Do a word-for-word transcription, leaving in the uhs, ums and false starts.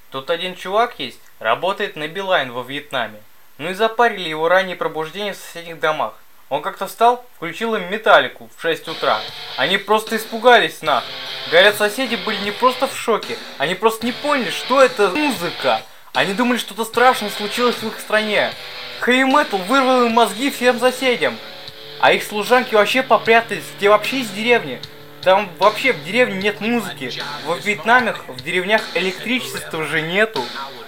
Тут один чувак есть, работает на Билайн во Вьетнаме. Ну и запарили его раннее пробуждение в соседних домах. Он как-то встал, включил им Металлику в шесть утра. Они просто испугались нах. Говорят, соседи были не просто в шоке, они просто не поняли, что это музыка. Они думали, что-то страшное случилось в их стране. Хэви метал вырвал им мозги всем соседям. А их служанки вообще попрятались, те вообще из деревни. Там вообще в деревне нет музыки. Во Вьетнаме в деревнях электричества же нету.